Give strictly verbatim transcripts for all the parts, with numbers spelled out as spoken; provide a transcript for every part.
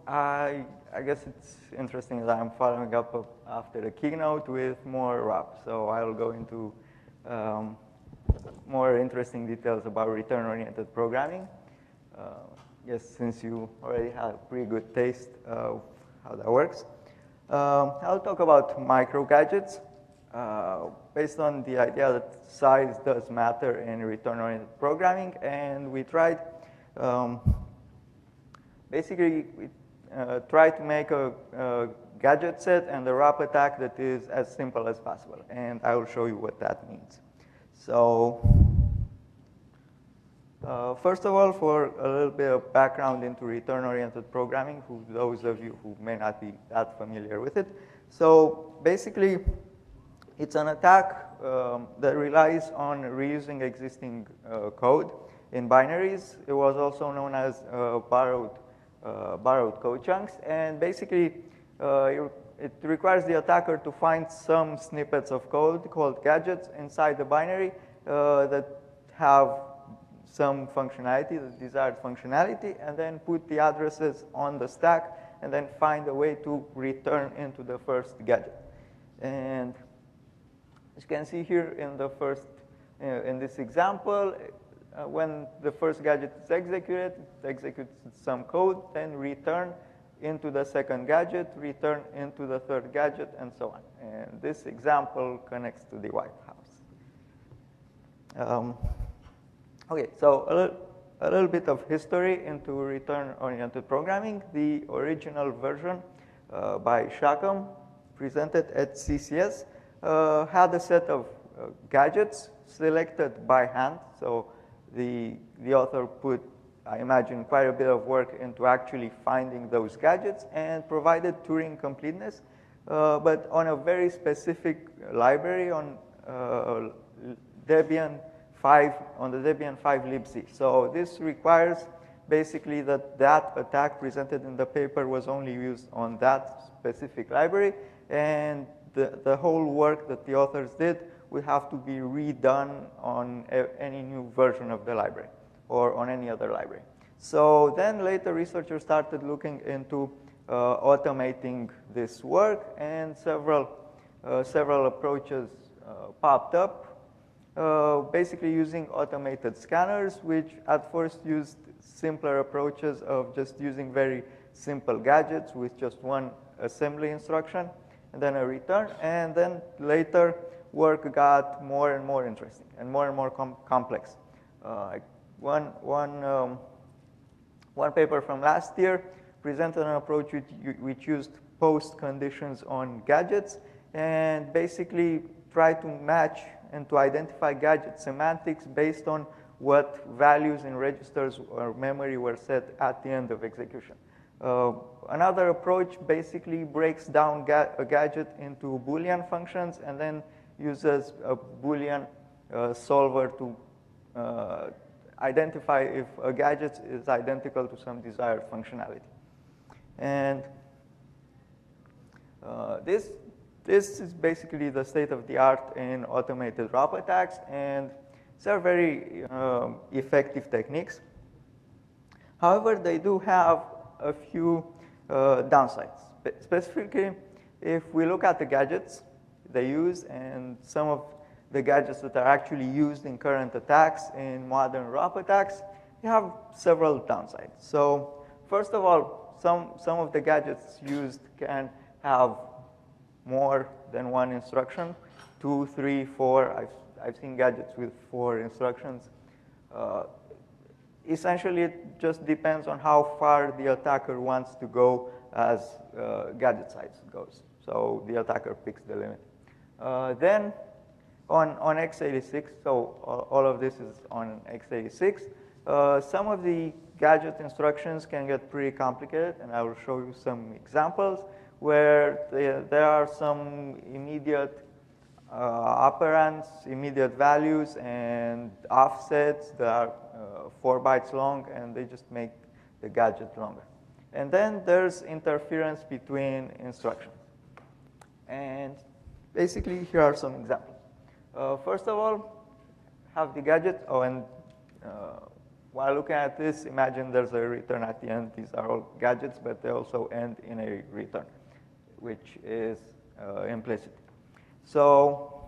I, I guess it's interesting that I'm following up after the keynote with more R A P. So I'll go into um, more interesting details about return-oriented programming. Uh, yes, since you already have a pretty good taste of how that works. Um, I'll talk about micro gadgets uh, based on the idea that size does matter in return-oriented programming, and we tried um, basically we uh, try to make a, a gadget set and a R A P attack that is as simple as possible, and I will show you what that means. So. Uh, first of all, for a little bit of background into return-oriented programming, for those of you who may not be that familiar with it. So basically, it's an attack um, that relies on reusing existing uh, code in binaries. It was also known as uh, borrowed, uh, borrowed code chunks. And basically, uh, it requires the attacker to find some snippets of code called gadgets inside the binary uh, that have some functionality, the desired functionality, and then put the addresses on the stack, and then find a way to return into the first gadget. And as you can see here in the first, uh, in this example, uh, when the first gadget is executed, it executes some code, then return into the second gadget, return into the third gadget, and so on. And this example connects to the White House. Um, Okay, so a little, a little bit of history into return-oriented programming. The original version uh, by Shackham, presented at C C S, uh, had a set of uh, gadgets selected by hand. So the, the author put, I imagine, quite a bit of work into actually finding those gadgets and provided Turing completeness, uh, but on a very specific library on uh, Debian five, on the Debian five libc. So this requires basically that that attack presented in the paper was only used on that specific library, and the, the whole work that the authors did would have to be redone on a, any new version of the library or on any other library. So then later researchers started looking into uh, automating this work, and several, uh, several approaches uh, popped up. Uh, basically using automated scanners, which at first used simpler approaches of just using very simple gadgets with just one assembly instruction and then a return. And then later, work got more and more interesting and more and more com complex. Uh, one, one, um, one paper from last year presented an approach which, which used post conditions on gadgets and basically tried to match and to identify gadget semantics based on what values in registers or memory were set at the end of execution. Uh, another approach basically breaks down ga a gadget into Boolean functions and then uses a Boolean uh, solver to uh, identify if a gadget is identical to some desired functionality. And uh, this This is basically the state of the art in automated R A P attacks, and these are very um, effective techniques. However, they do have a few uh, downsides. Specifically, if we look at the gadgets they use and some of the gadgets that are actually used in current attacks, in modern R A P attacks, you have several downsides. So first of all, some, some of the gadgets used can have more than one instruction, two, three, four. I've, I've seen gadgets with four instructions. Uh, essentially, it just depends on how far the attacker wants to go as uh, gadget size goes. So the attacker picks the limit. Uh, then on, on x eighty-six, so all, all of this is on x eighty-six, uh, some of the gadget instructions can get pretty complicated, and I will show you some examples where there are some immediate uh, operands, immediate values, and offsets that are uh, four bytes long, and they just make the gadget longer. And then there's interference between instructions. And basically, here are some examples. Uh, first of all, have the gadget, oh, and uh, while looking at this, imagine there's a return at the end. These are all gadgets, but they also end in a return, which is uh, implicit. So,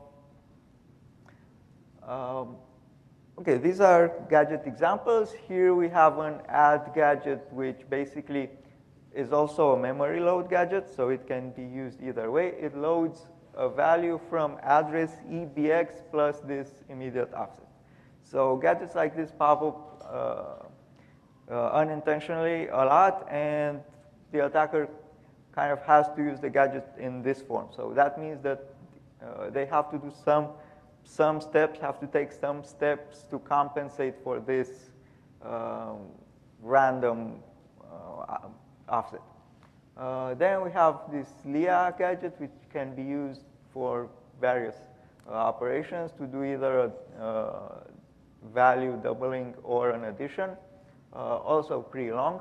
um, okay, these are gadget examples. Here we have an add gadget, which basically is also a memory load gadget, so it can be used either way. It loads a value from address E B X plus this immediate offset. So gadgets like this pop up uh, uh, unintentionally a lot, and the attacker kind of has to use the gadget in this form. So that means that uh, they have to do some, some steps, have to take some steps to compensate for this um, random uh, offset. Uh, then we have this L I A gadget, which can be used for various uh, operations to do either a uh, value doubling or an addition, uh, also pretty long.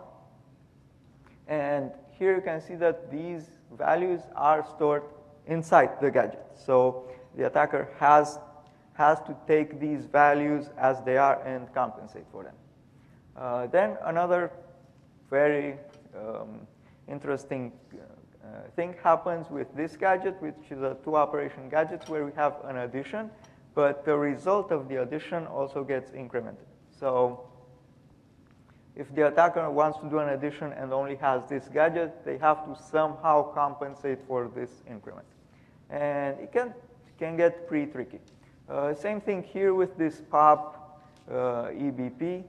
And here you can see that these values are stored inside the gadget. So the attacker has, has to take these values as they are and compensate for them. Uh, then another very um, interesting uh, thing happens with this gadget, which is a two-operation gadget where we have an addition, but the result of the addition also gets incremented. So if the attacker wants to do an addition and only has this gadget, they have to somehow compensate for this increment. And it can, can get pretty tricky. Uh, same thing here with this pop uh, E B P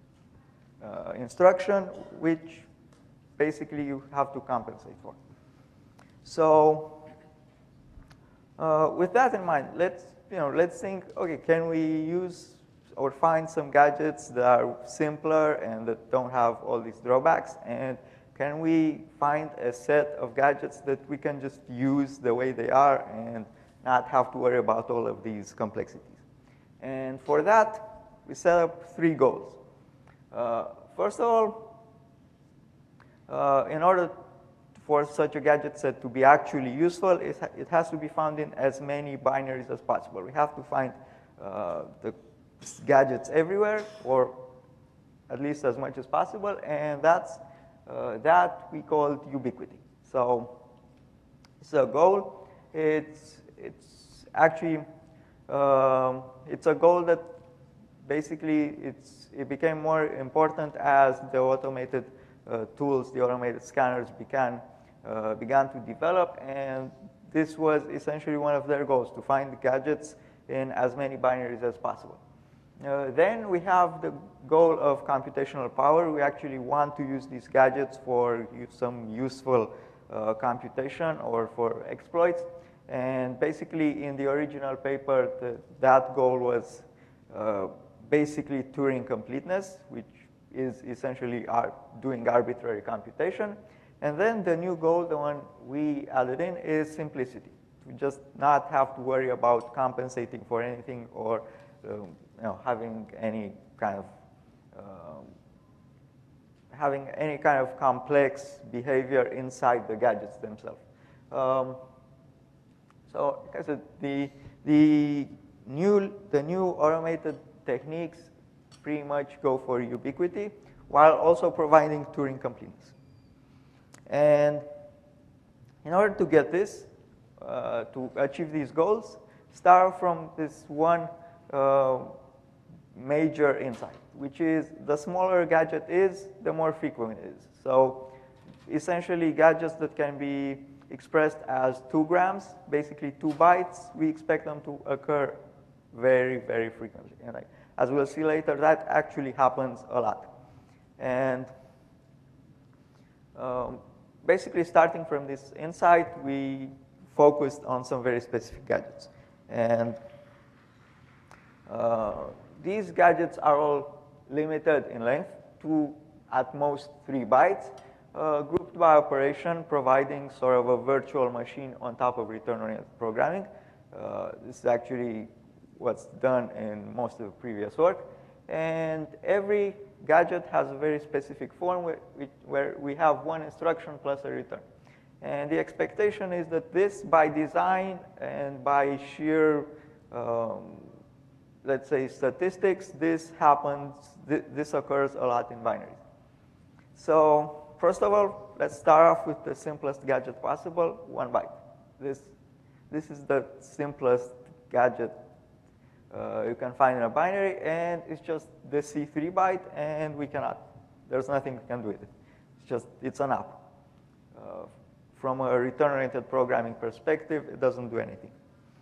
uh, instruction, which basically you have to compensate for. So uh, with that in mind, let's, you know, let's think, okay, can we use or find some gadgets that are simpler and that don't have all these drawbacks? And can we find a set of gadgets that we can just use the way they are and not have to worry about all of these complexities? And for that, we set up three goals. Uh, first of all, uh, in order for such a gadget set to be actually useful, it, ha it has to be found in as many binaries as possible. We have to find uh, the gadgets everywhere, or at least as much as possible, and that's uh, that we call ubiquity. So it's a goal. It's it's actually um, it's a goal that basically it's it became more important as the automated uh, tools, the automated scanners began uh, began to develop, and this was essentially one of their goals, to find the gadgets in as many binaries as possible. Uh, then we have the goal of computational power. We actually want to use these gadgets for some useful uh, computation or for exploits. And basically, in the original paper, the, that goal was uh, basically Turing completeness, which is essentially our doing arbitrary computation. And then the new goal, the one we added in, is simplicity. To just not have to worry about compensating for anything or um, you know, having any kind of um, having any kind of complex behavior inside the gadgets themselves. Um, so, like I said, the the new the new automated techniques pretty much go for ubiquity while also providing Turing completeness. And in order to get this, uh, to achieve these goals, start from this one uh, major insight, which is the smaller a gadget is, the more frequent it is. So essentially, gadgets that can be expressed as two grams, basically two bytes, we expect them to occur very, very frequently. And like, as we'll see later, that actually happens a lot. And um, basically, starting from this insight, we focused on some very specific gadgets. And uh, these gadgets are all limited in length to at most three bytes, uh, grouped by operation, providing sort of a virtual machine on top of return-oriented programming. Uh, this is actually what's done in most of the previous work. And every gadget has a very specific form where we, where we have one instruction plus a return. And the expectation is that this, by design and by sheer, um, let's say, statistics, this happens, th this occurs a lot in binaries. So first of all, let's start off with the simplest gadget possible, one byte. This, this is the simplest gadget uh, you can find in a binary, and it's just the C three byte, and we cannot. There's nothing we can do with it. It's just, it's an app. Uh, from a return-oriented programming perspective, it doesn't do anything.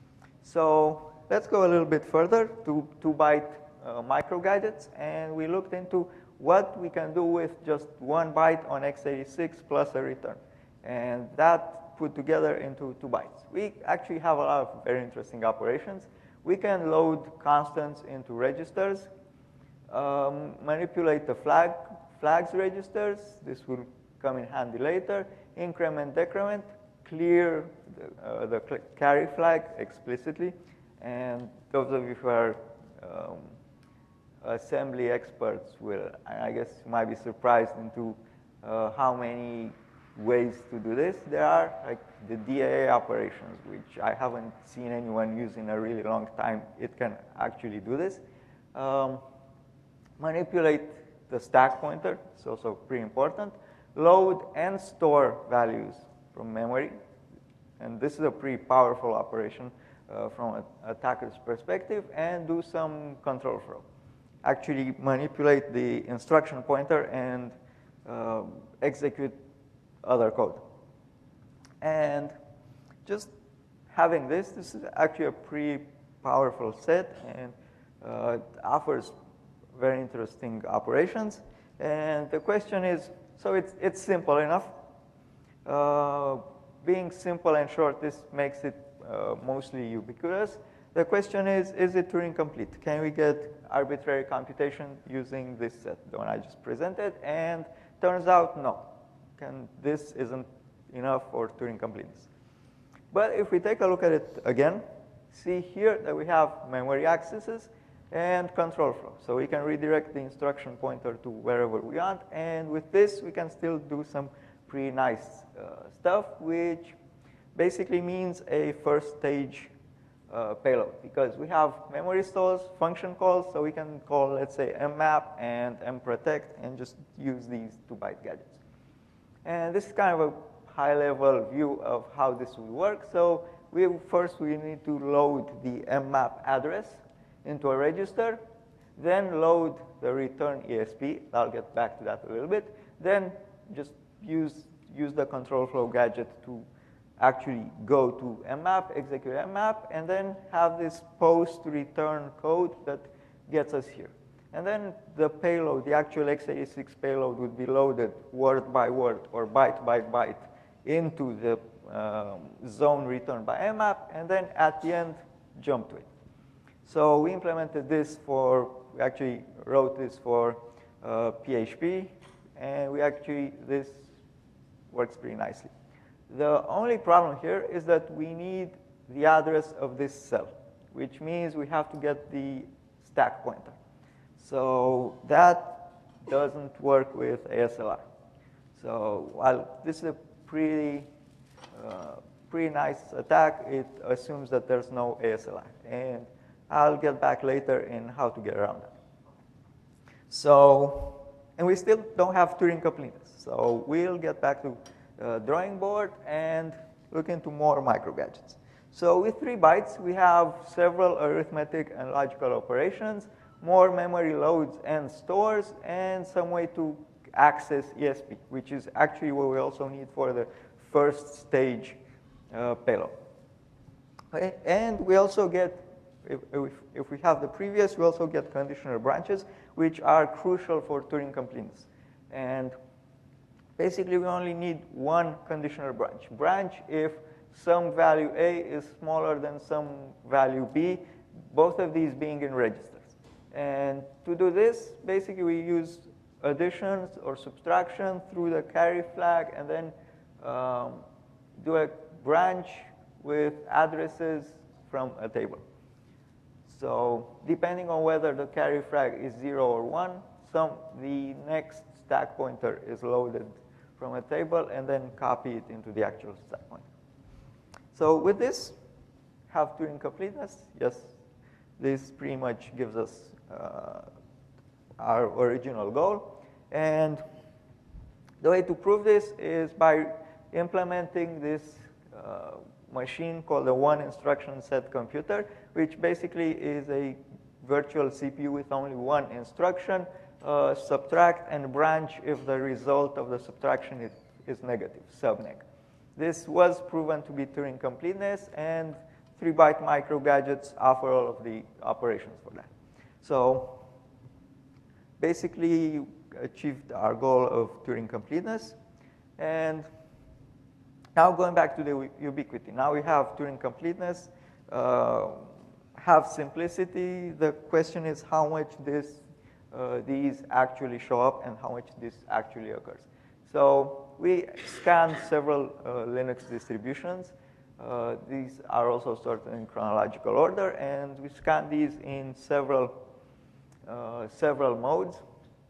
So let's go a little bit further to two byte uh, micro gadgets, and we looked into what we can do with just one byte on x eighty-six plus a return. And that put together into two bytes. We actually have a lot of very interesting operations. We can load constants into registers, um, manipulate the flag, flags registers. This will come in handy later. Increment, decrement, clear the, uh, the carry flag explicitly. And those of you who are um, assembly experts will, I guess, might be surprised into uh, how many ways to do this. There are like the D A A operations, which I haven't seen anyone use in a really long time. It can actually do this. Um, manipulate the stack pointer, it's also pretty important. Load and store values from memory. And this is a pretty powerful operation uh, from an attacker's perspective, and do some control flow. Actually manipulate the instruction pointer and uh, execute other code. And just having this, this is actually a pretty powerful set, and uh, it offers very interesting operations. And the question is, so it's, it's simple enough. Uh, being simple and short, this makes it uh, mostly ubiquitous. The question is, is it Turing complete? Can we get arbitrary computation using this set, the one I just presented? And turns out, no. Can, this isn't enough for Turing completeness. But if we take a look at it again, see here that we have memory accesses and control flow. So we can redirect the instruction pointer to wherever we want. And with this, we can still do some pretty nice uh, stuff, which basically means a first stage uh, payload. Because we have memory stalls, function calls, so we can call, let's say, mmap and mprotect and just use these two byte gadgets. And this is kind of a high-level view of how this would work. So we, first, we need to load the mmap address into a register, then load the return E S P. I'll get back to that a little bit. Then just use, use the control flow gadget to actually go to mmap, execute mmap, and then have this post-return code that gets us here. And then the payload, the actual x eighty-six payload, would be loaded word by word or byte by byte into the um, zone returned by mmap, and then at the end, jump to it. So we implemented this for, we actually wrote this for uh, P H P, and we actually, this works pretty nicely. The only problem here is that we need the address of this cell, which means we have to get the stack pointer. So that doesn't work with A S L R. So while this is a pretty, uh, pretty nice attack, it assumes that there's no A S L R. And I'll get back later in how to get around that. So, and we still don't have Turing completeness. So we'll get back to uh, drawing board and look into more micro gadgets. So with three bytes, we have several arithmetic and logical operations, more memory loads and stores, and some way to access E S P, which is actually what we also need for the first stage uh, payload. Okay? And we also get, if, if, if we have the previous, we also get conditional branches, which are crucial for Turing completeness. And basically, we only need one conditional branch. Branch if some value A is smaller than some value B, both of these being in registers. And to do this, basically, we use additions or subtraction through the carry flag, and then um, do a branch with addresses from a table. So depending on whether the carry flag is zero or one, some, the next stack pointer is loaded from a table and then copy it into the actual stack pointer. So with this, have Turing completeness? Yes. This pretty much gives us uh, our original goal. And the way to prove this is by implementing this uh, machine called a one instruction set computer, which basically is a virtual C P U with only one instruction, uh, subtract and branch if the result of the subtraction is, is negative, subneg. This was proven to be Turing completeness, and three byte micro gadgets offer all of the operations for that. So basically achieved our goal of Turing completeness. And now going back to the ubiquity. Now we have Turing completeness, uh, have simplicity. The question is how much this, uh, these actually show up and how much this actually occurs. So we scanned several uh, Linux distributions. Uh, these are also sorted in chronological order, and we scanned these in several, uh, several modes.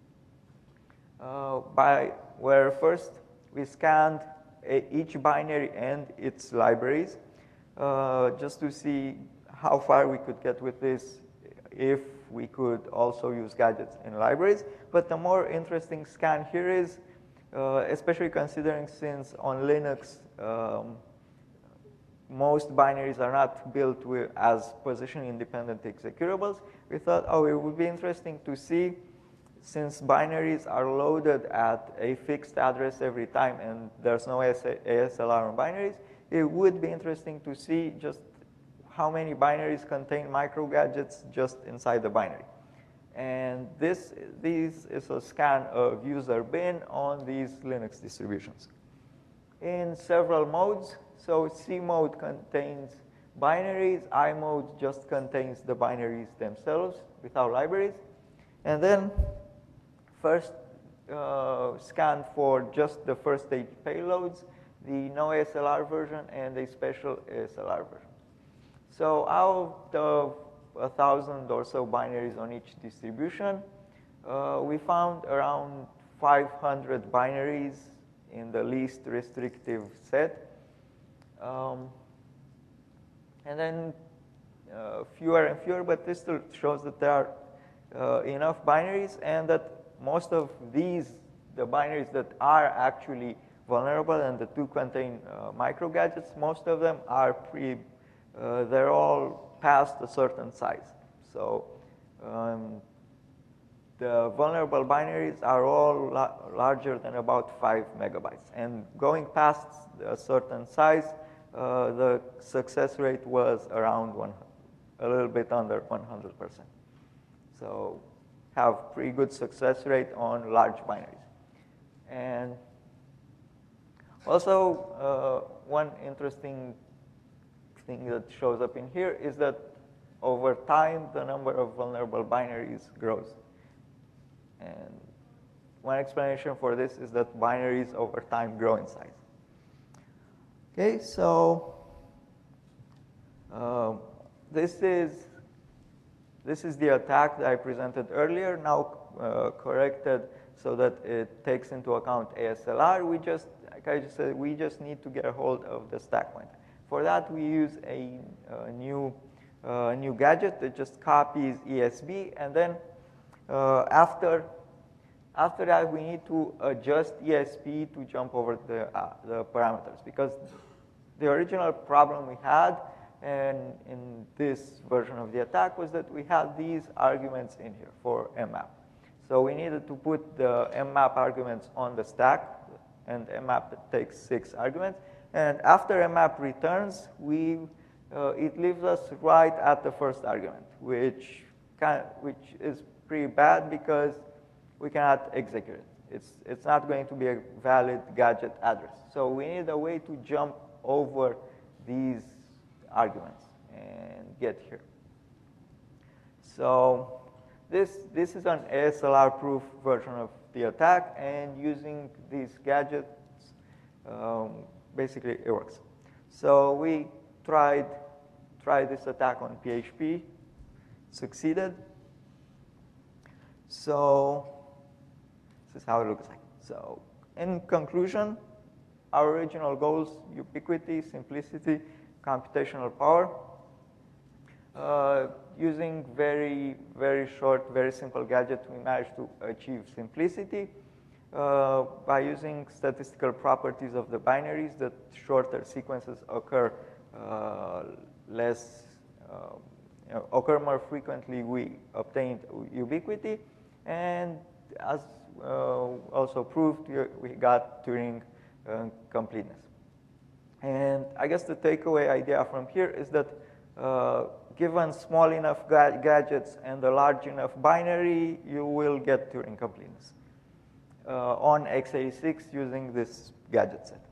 Uh, by where first we scanned a, each binary and its libraries, uh, just to see how far we could get with this if we could also use gadgets in libraries. But the more interesting scan here is, uh, especially considering since on Linux, um, most binaries are not built with, as position-independent executables, we thought, oh, it would be interesting to see, since binaries are loaded at a fixed address every time and there's no A S L R on binaries, it would be interesting to see just how many binaries contain micro gadgets just inside the binary. And this, this is a scan of user bin on these Linux distributions. In several modes, so C mode contains binaries, I mode just contains the binaries themselves without libraries. And then first uh, scan for just the first stage payloads, the no A S L R version and a special A S L R version. So out of a thousand or so binaries on each distribution, uh, we found around five hundred binaries in the least restrictive set. Um, and then uh, fewer and fewer, but this still shows that there are uh, enough binaries, and that most of these, the binaries that are actually vulnerable and the two contain uh, micro gadgets, most of them are pre, uh, they're all past a certain size. So um, the vulnerable binaries are all la larger than about five megabytes. And going past a certain size, uh, the success rate was around one, a little bit under one hundred percent. So have pretty good success rate on large binaries. And also, uh, one interesting thing that shows up in here is that over time, the number of vulnerable binaries grows. And one explanation for this is that binaries over time grow in size. Okay, so um, this is this is the attack that I presented earlier, now uh, corrected so that it takes into account A S L R. We just, like I just said, we just need to get a hold of the stack pointer. For that, we use a, a new uh, new gadget that just copies E S B, and then uh, after after that, we need to adjust E S P to jump over the uh, the parameters, because the original problem we had, and in this version of the attack, was that we had these arguments in here for mmap. So we needed to put the mmap arguments on the stack, and mmap takes six arguments. And after mmap returns, we uh, it leaves us right at the first argument, which can, which is pretty bad because we cannot execute it. It's it's not going to be a valid gadget address. So we need a way to jump over these arguments and get here. So this this is an A S L R proof version of the attack, and using these gadgets, um, basically it works. So we tried tried this attack on P H P, succeeded. So this is how it looks like. So in conclusion, our original goals: ubiquity, simplicity, computational power. Uh, using very, very short, very simple gadgets, we managed to achieve simplicity uh, by using statistical properties of the binaries that shorter sequences occur uh, less, uh, you know, occur more frequently. We obtained ubiquity, and as uh, also proved, we got Turing uh, completeness. And I guess the takeaway idea from here is that uh, given small enough ga gadgets and a large enough binary, you will get Turing completeness uh, on x eighty-six using this gadget set.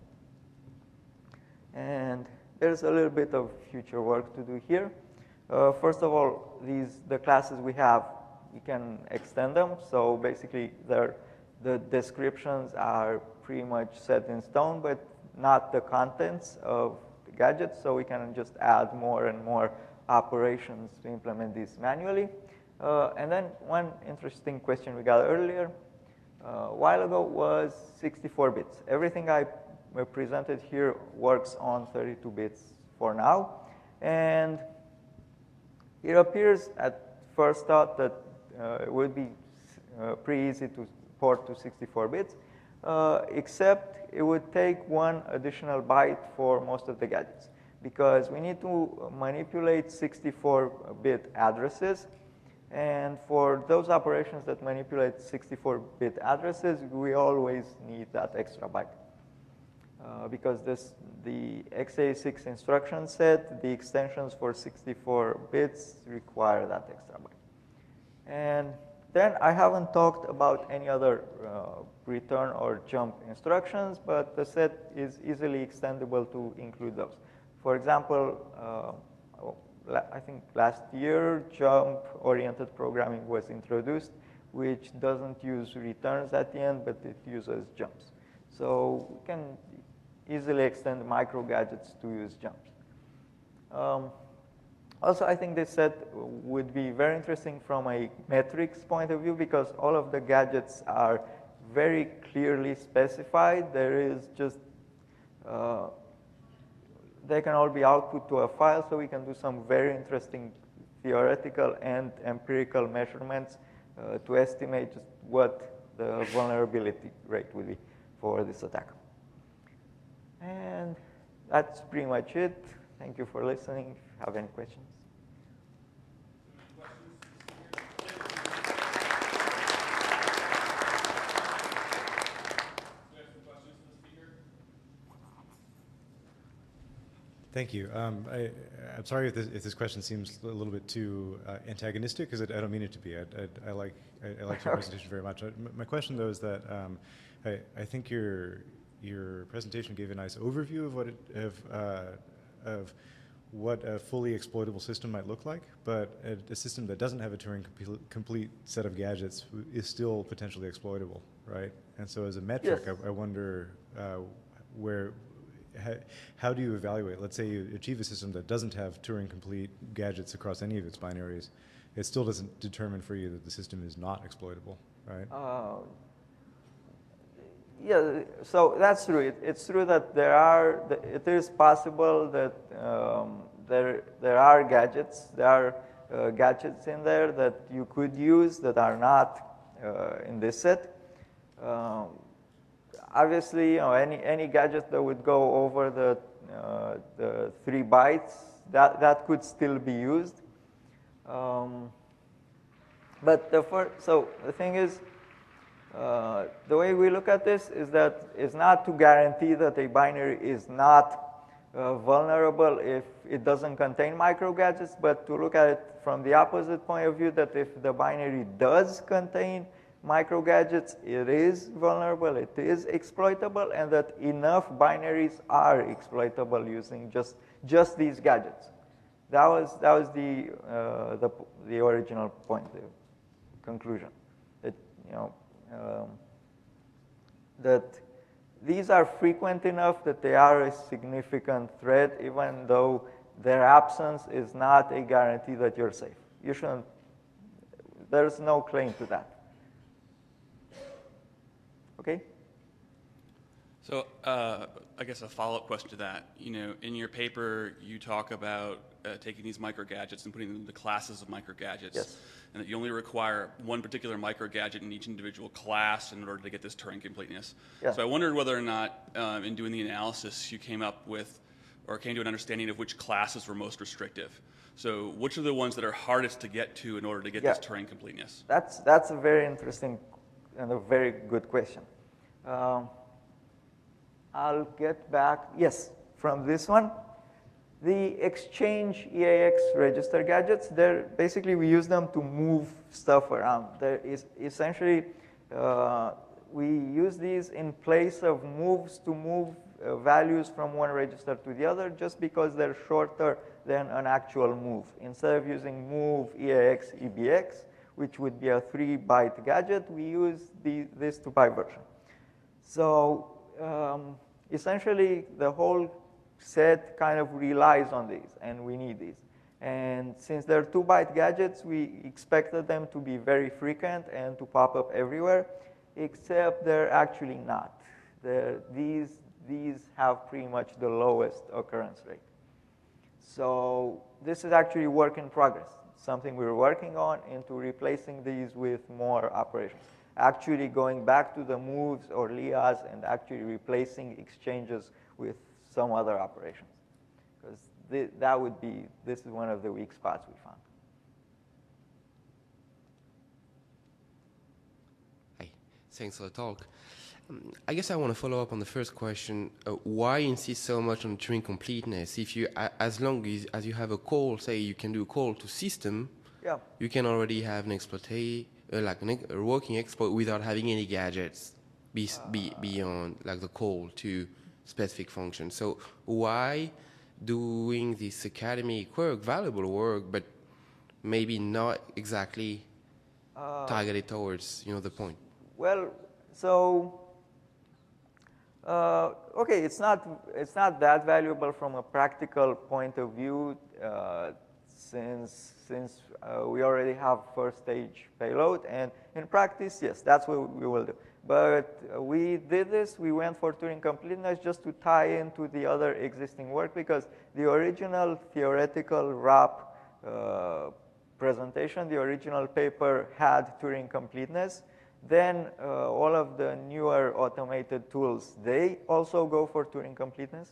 And there's a little bit of future work to do here. Uh, first of all, these the classes we have, we can extend them. So basically, the descriptions are pretty much set in stone, but not the contents of the gadgets. So we can just add more and more operations to implement these manually. Uh, and then one interesting question we got earlier uh, a while ago was sixty-four bits. Everything I presented here works on thirty-two bits for now. And it appears at first thought that uh, it would be uh, pretty easy to port to sixty-four bits, uh, except it would take one additional byte for most of the gadgets, because we need to manipulate sixty-four bit addresses. And for those operations that manipulate sixty-four bit addresses, we always need that extra byte. Uh, because this, the x eighty-six instruction set, the extensions for sixty-four bits require that extra byte. And then I haven't talked about any other uh, return or jump instructions, but the set is easily extendable to include those. For example, uh, I think last year, jump-oriented programming was introduced, which doesn't use returns at the end, but it uses jumps. So we can easily extend micro gadgets to use jumps. Um, also, I think this set would be very interesting from a metrics point of view, because all of the gadgets are very clearly specified. There is just, uh, they can all be output to a file, so we can do some very interesting theoretical and empirical measurements uh, to estimate just what the vulnerability rate will be for this attack. And that's pretty much it. Thank you for listening. If you have any questions. Thank you. Um, I, I'm sorry if this, if this question seems a little bit too uh, antagonistic, because I don't mean it to be. I, I, I like I, I like your presentation very much. I, my question, though, is that um, I, I think your your presentation gave a nice overview of what it, of uh, of what a fully exploitable system might look like, but a, a system that doesn't have a Turing complete set of gadgets is still potentially exploitable, right? And so, as a metric, yes. I, I wonder uh, where. How do you evaluate? Let's say you achieve a system that doesn't have Turing complete gadgets across any of its binaries. It still doesn't determine for you that the system is not exploitable, right? Uh, yeah, so that's true. It, it's true that there are, it is possible that um, there, there are gadgets, there are uh, gadgets in there that you could use that are not uh, in this set. Um, Obviously, you know, any, any gadget that would go over the, uh, the three bytes, that, that could still be used. Um, but the first, so the thing is, uh, the way we look at this is that it's not to guarantee that a binary is not uh, vulnerable if it doesn't contain micro gadgets, but to look at it from the opposite point of view, that if the binary does contain micro gadgets, it is vulnerable, it is exploitable, and that enough binaries are exploitable using just just these gadgets. That was that was the uh, the the original point, the conclusion, that you know um, that these are frequent enough that they are a significant threat, even though their absence is not a guarantee that you're safe. You shouldn't. There's no claim to that. Okay? So uh, I guess a follow-up question to that. You know, in your paper, you talk about uh, taking these micro gadgets and putting them into classes of micro gadgets, Yes. and that you only require one particular micro gadget in each individual class in order to get this Turing completeness. Yeah. So I wondered whether or not, um, in doing the analysis, you came up with or came to an understanding of which classes were most restrictive. So which are the ones that are hardest to get to in order to get Yeah. this Turing completeness? That's, that's a very interesting and a very good question. Um, I'll get back, yes, from this one. The Exchange E A X register gadgets, they're basically we use them to move stuff around. There is essentially, uh, we use these in place of moves to move uh, values from one register to the other just because they're shorter than an actual move. Instead of using move E A X E B X, which would be a three byte gadget, we use the, this two byte version. So um, essentially, the whole set kind of relies on these, and we need these. And since they're two byte gadgets, we expected them to be very frequent and to pop up everywhere, except they're actually not. They're, these, these have pretty much the lowest occurrence rate. So this is actually work in progress, something we're working on into replacing these with more operations. Actually going back to the moves or L I As and actually replacing exchanges with some other operations. Because th that would be, this is one of the weak spots we found. Hi, thanks for the talk. Um, I guess I want to follow up on the first question. Uh, why insist so much on Turing completeness? If you, uh, as long as, as you have a call, say you can do a call to system, Yeah. you can already have an exploitation, uh, like an, a working exploit without having any gadgets be, be, beyond like the call to specific function. So why doing this academic work, valuable work, but maybe not exactly Uh, targeted towards, you know, the point? Well, so uh, okay, it's not it's not that valuable from a practical point of view, uh, since since uh, we already have first stage payload, and in practice, yes, that's what we will do. But uh, we did this. We went for Turing completeness just to tie into the other existing work, because the original theoretical R A P uh, presentation, the original paper had Turing completeness. Then uh, all of the newer automated tools, they also go for Turing completeness.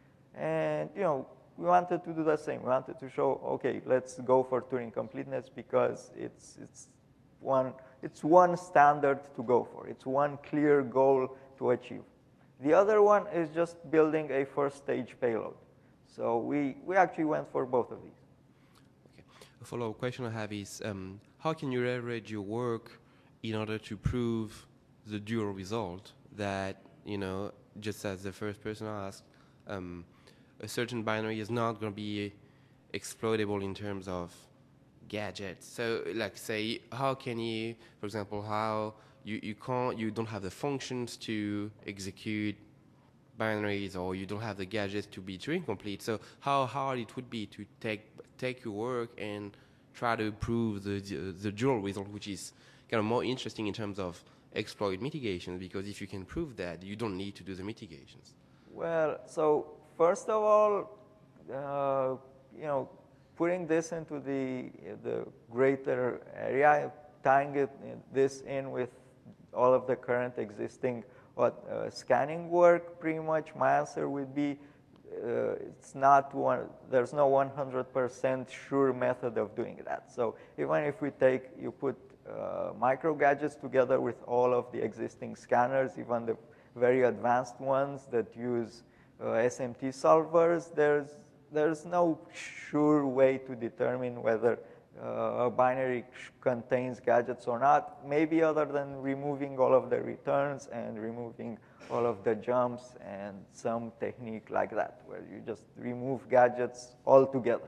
And you know, we wanted to do the same. We wanted to show, okay, let's go for Turing completeness because it's it's one it's one standard to go for. It's one clear goal to achieve. The other one is just building a first stage payload. So we we actually went for both of these. Okay. A follow-up question I have is, um, how can you leverage your work in order to prove the dual result that, you know, just as the first person asked, um, a certain binary is not going to be exploitable in terms of gadgets. So, like, say, how can you, for example, how you, you can't, you don't have the functions to execute binaries, or you don't have the gadgets to be Turing complete. So how hard it would be to take take your work and try to prove the the dual result, which is kind of more interesting in terms of exploit mitigation, because if you can prove that, you don't need to do the mitigations. Well, so first of all, uh, you know, putting this into the the greater area, tying it, this in with all of the current existing what, uh, scanning work, pretty much my answer would be uh, it's not one, there's no one hundred percent sure method of doing that. So even if we take, you put uh, micro gadgets together with all of the existing scanners, even the very advanced ones that use uh, S M T solvers, there's, there's no sure way to determine whether uh, a binary contains gadgets or not, maybe other than removing all of the returns and removing all of the jumps and some technique like that, where you just remove gadgets altogether.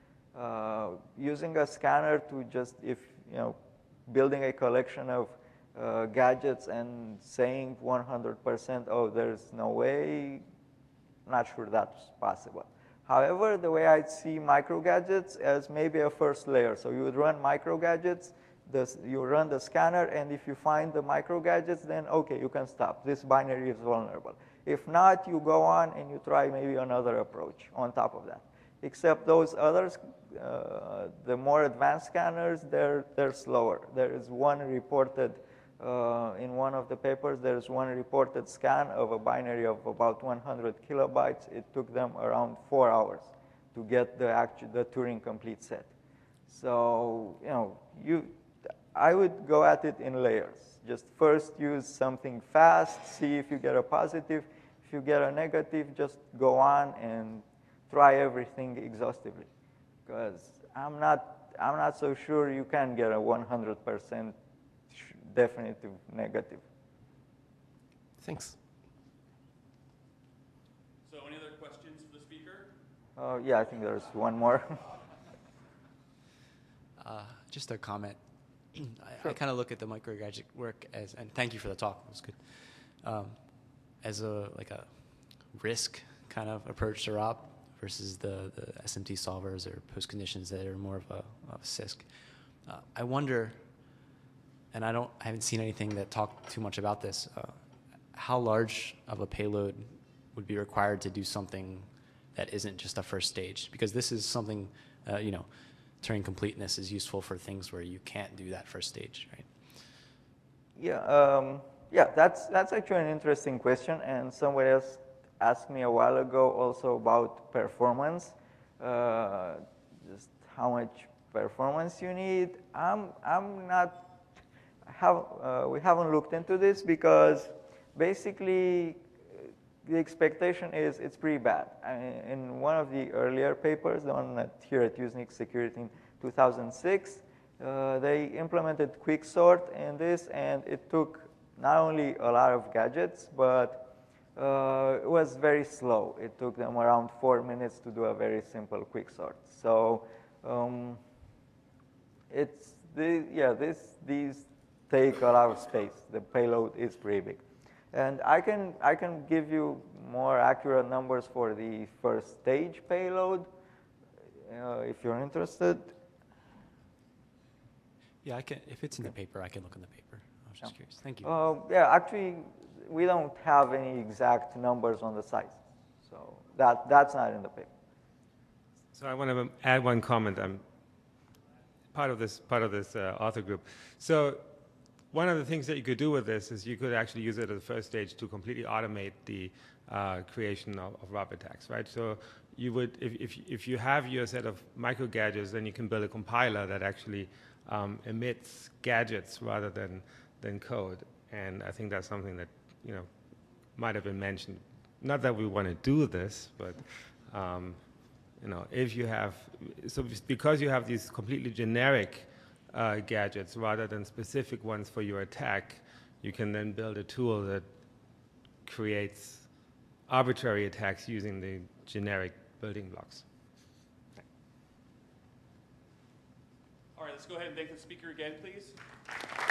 Uh, using a scanner to just, if, you know, building a collection of uh, gadgets and saying one hundred percent, oh, there's no way, not sure that's possible. However, the way I see micro gadgets as maybe a first layer. So you would run micro gadgets this, you run the scanner, and if you find the micro gadgets, then okay, you can stop. This binary is vulnerable. If not, you go on and you try maybe another approach on top of that. Except those others, uh, the more advanced scanners, they're, they're slower. There is one reported, uh, in one of the papers, there's one reported scan of a binary of about one hundred kilobytes. It took them around four hours to get the, actu the Turing complete set. So, you know, you, I would go at it in layers. Just first use something fast, see if you get a positive. If you get a negative, just go on and try everything exhaustively. Because I'm not, I'm not so sure you can get a one hundred percent definitive negative. Thanks. So any other questions for the speaker? Uh, yeah, I think there's one more. Uh, just a comment. I, Sure. I kind of look at the microgadget work as, and thank you for the talk, it was good, um, as a like a risk kind of approach to R O P versus the, the S M T solvers or postconditions that are more of a, of a C I S C. Uh, I wonder, and I don't, I haven't seen anything that talk too much about this. Uh, how large of a payload would be required to do something that isn't just a first stage? Because this is something, uh, you know. Turing completeness is useful for things where you can't do that first stage, right? Yeah, um, yeah, that's that's actually an interesting question, and somebody else asked me a while ago also about performance, uh, just how much performance you need. I'm I'm not have uh, we haven't looked into this because basically the expectation is it's pretty bad. I mean, in one of the earlier papers, the one at, here at Usenix Security in two thousand six, uh, they implemented Quicksort in this, and it took not only a lot of gadgets, but uh, it was very slow. It took them around four minutes to do a very simple Quicksort. So um, it's the, yeah, this these take a lot of space. The payload is pretty big. And I can, I can give you more accurate numbers for the first stage payload, uh, if you're interested. Yeah, I can. If it's in the paper, I can look in the paper. I was just Yeah. curious. Thank you. Uh, yeah, actually, we don't have any exact numbers on the size. So that, that's not in the paper. So I want to add one comment. I'm part of this, part of this uh, author group. So one of the things that you could do with this is you could actually use it as a first stage to completely automate the uh, creation of, of R O P attacks, right? So you would, if, if, if you have your set of micro gadgets, then you can build a compiler that actually um, emits gadgets rather than, than code. And I think that's something that, you know, might have been mentioned. Not that we want to do this, but, um, you know, if you have, so because you have these completely generic Uh, gadgets rather than specific ones for your attack, you can then build a tool that creates arbitrary attacks using the generic building blocks. All right, let's go ahead and thank the speaker again, please.